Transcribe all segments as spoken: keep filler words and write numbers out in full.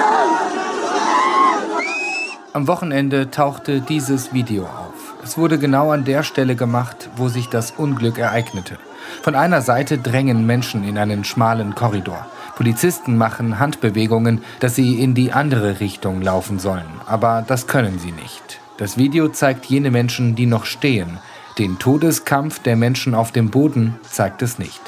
Am Wochenende tauchte dieses Video auf. Es wurde genau an der Stelle gemacht, wo sich das Unglück ereignete. Von einer Seite drängen Menschen in einen schmalen Korridor. Polizisten machen Handbewegungen, dass sie in die andere Richtung laufen sollen. Aber das können sie nicht. Das Video zeigt jene Menschen, die noch stehen. Den Todeskampf der Menschen auf dem Boden zeigt es nicht.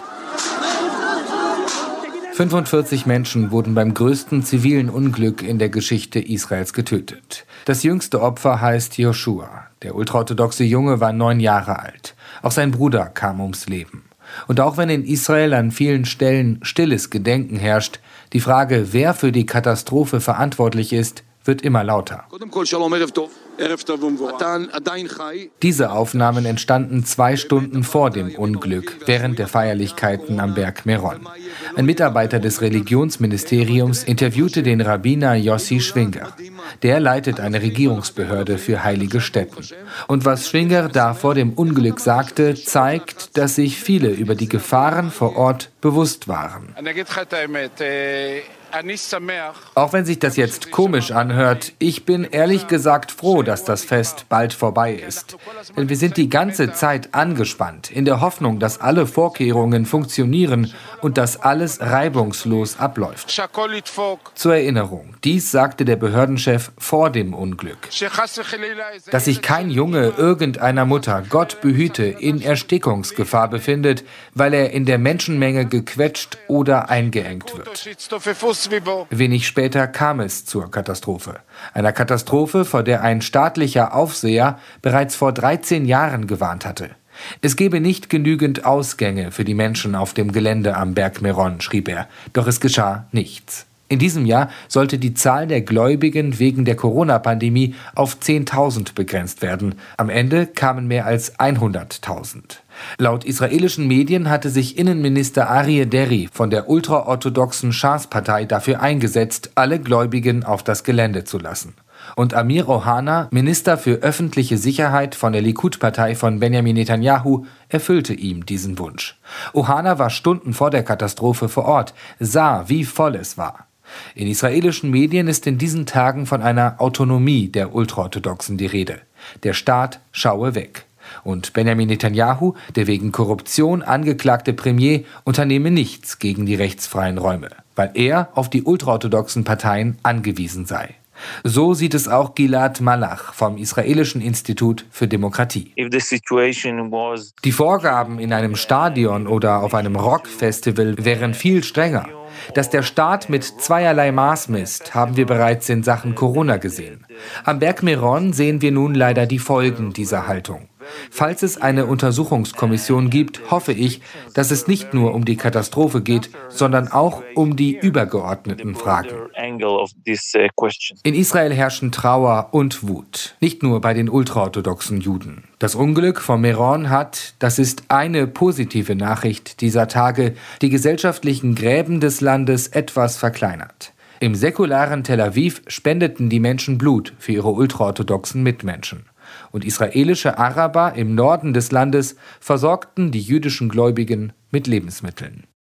fünfundvierzig Menschen wurden beim größten zivilen Unglück in der Geschichte Israels getötet. Das jüngste Opfer heißt Joshua. Der ultraorthodoxe Junge war neun Jahre alt. Auch sein Bruder kam ums Leben. Und auch wenn in Israel an vielen Stellen stilles Gedenken herrscht, die Frage, wer für die Katastrophe verantwortlich ist, wird immer lauter. Diese Aufnahmen entstanden zwei Stunden vor dem Unglück, während der Feierlichkeiten am Berg Meron. Ein Mitarbeiter des Religionsministeriums interviewte den Rabbiner Yossi Schwinger. Der leitet eine Regierungsbehörde für heilige Stätten. Und was Schwinger da vor dem Unglück sagte, zeigt, dass sich viele über die Gefahren vor Ort bewusst waren. Auch wenn sich das jetzt komisch anhört, ich bin ehrlich gesagt froh, dass das Fest bald vorbei ist. Denn wir sind die ganze Zeit angespannt, in der Hoffnung, dass alle Vorkehrungen funktionieren und dass alles reibungslos abläuft. Zur Erinnerung, dies sagte der Behördenchef vor dem Unglück. Dass sich kein Junge irgendeiner Mutter, Gott behüte, in Erstickungsgefahr befindet, weil er in der Menschenmenge gequetscht oder eingeengt wird. Wenig später kam es zur Katastrophe. Einer Katastrophe, vor der ein staatlicher Aufseher bereits vor dreizehn Jahren gewarnt hatte. Es gebe nicht genügend Ausgänge für die Menschen auf dem Gelände am Berg Meron, schrieb er. Doch es geschah nichts. In diesem Jahr sollte die Zahl der Gläubigen wegen der Corona-Pandemie auf zehntausend begrenzt werden. Am Ende kamen mehr als hunderttausend. Laut israelischen Medien hatte sich Innenminister Aryeh Deri von der ultraorthodoxen Schas-Partei dafür eingesetzt, alle Gläubigen auf das Gelände zu lassen. Und Amir Ohana, Minister für öffentliche Sicherheit von der Likud-Partei von Benjamin Netanyahu, erfüllte ihm diesen Wunsch. Ohana war Stunden vor der Katastrophe vor Ort, sah, wie voll es war. In israelischen Medien ist in diesen Tagen von einer Autonomie der Ultraorthodoxen die Rede. Der Staat schaue weg. Und Benjamin Netanyahu, der wegen Korruption angeklagte Premier, unternehme nichts gegen die rechtsfreien Räume, weil er auf die ultraorthodoxen Parteien angewiesen sei. So sieht es auch Gilad Malach vom Israelischen Institut für Demokratie. Die Vorgaben in einem Stadion oder auf einem Rockfestival wären viel strenger. Dass der Staat mit zweierlei Maß misst, haben wir bereits in Sachen Corona gesehen. Am Berg Meron sehen wir nun leider die Folgen dieser Haltung. Falls es eine Untersuchungskommission gibt, hoffe ich, dass es nicht nur um die Katastrophe geht, sondern auch um die übergeordneten Fragen. In Israel herrschen Trauer und Wut, nicht nur bei den ultraorthodoxen Juden. Das Unglück von Meron hat, das ist eine positive Nachricht dieser Tage, die gesellschaftlichen Gräben des Landes etwas verkleinert. Im säkularen Tel Aviv spendeten die Menschen Blut für ihre ultraorthodoxen Mitmenschen. Und israelische Araber im Norden des Landes versorgten die jüdischen Gläubigen mit Lebensmitteln.